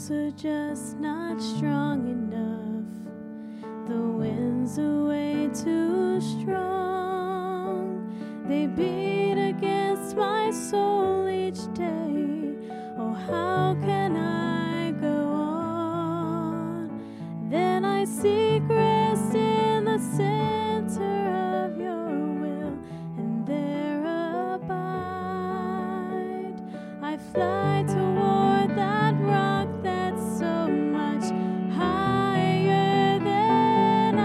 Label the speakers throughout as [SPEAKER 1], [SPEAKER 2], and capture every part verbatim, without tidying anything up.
[SPEAKER 1] walls are just not strong enough. The winds are way too strong. They beat against my soul each day. Oh, how can I go on? Then I seek rest in the center of your will, and there abide. I fly toward that rock that's so much higher than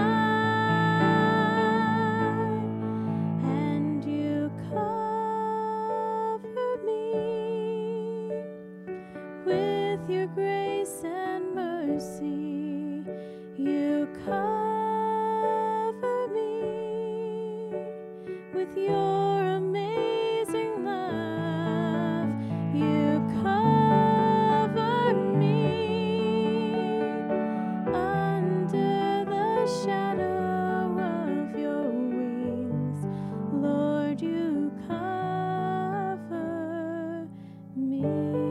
[SPEAKER 1] I, and you cover me with your grace and mercy. You cover me with your amazing love. You cover me under the shadow of your wings. Lord, you cover me.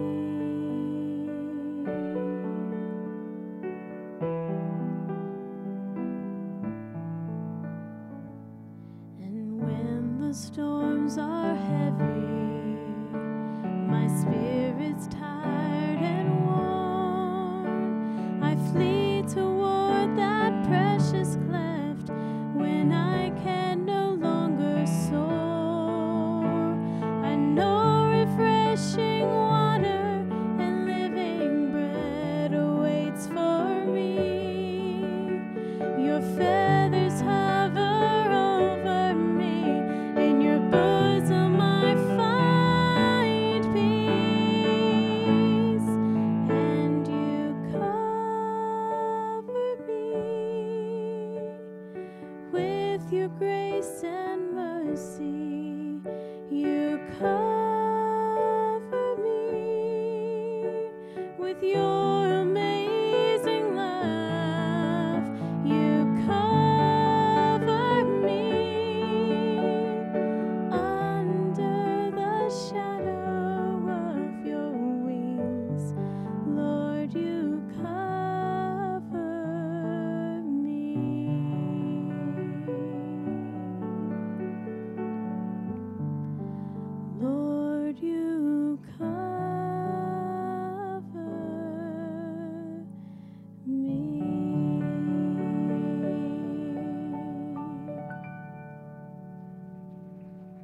[SPEAKER 1] And when the storms are heavy, my spirit's tired and worn, I flee toward that precious cleft when I can no longer soar. I know refreshing water and living bread awaits for me. Your feathers hover over me, in your bosom I find peace, and you cover me with your grace and mercy.